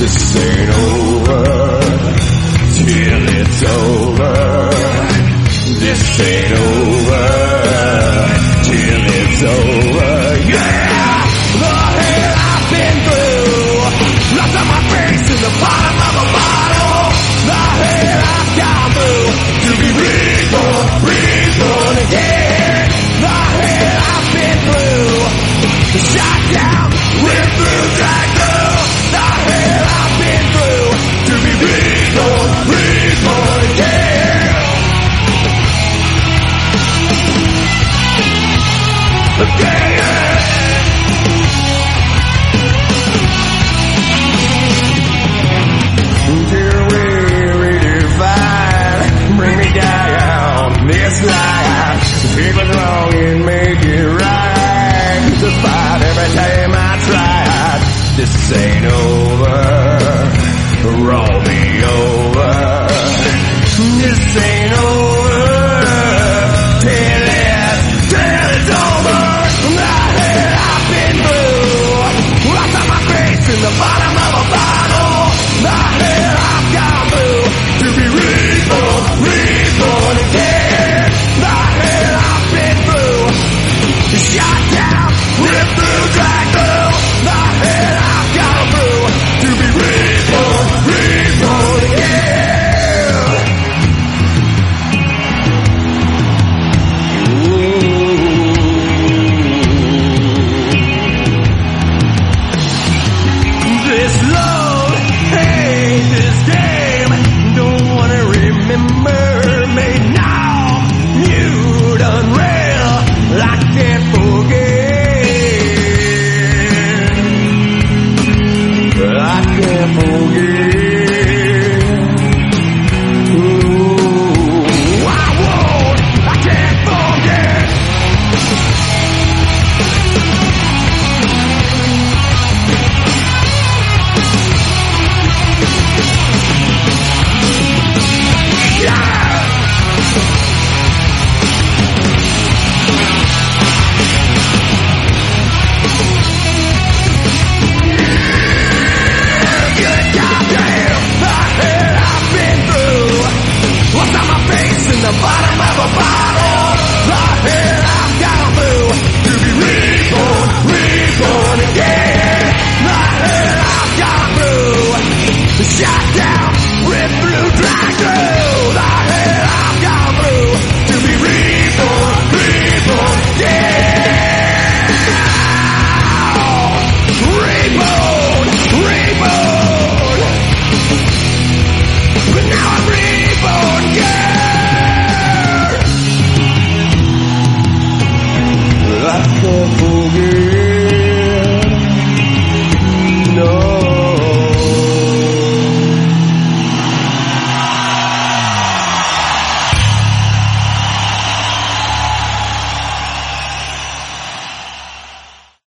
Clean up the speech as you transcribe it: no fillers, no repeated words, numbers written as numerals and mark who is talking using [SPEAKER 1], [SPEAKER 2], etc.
[SPEAKER 1] This ain't over till it's over. This ain't over till it's over. Yeah! The hell I've been through, lost on my face in the bottom of a bottle. The hell I've gone through to be reborn again. The hell I've been through, shot down, ripped through, dragged through. The hell I've been through to be reborn again. Till we redefine, bring me down this life. Keep it wrong and make it right. The fight every time I try. This ain't over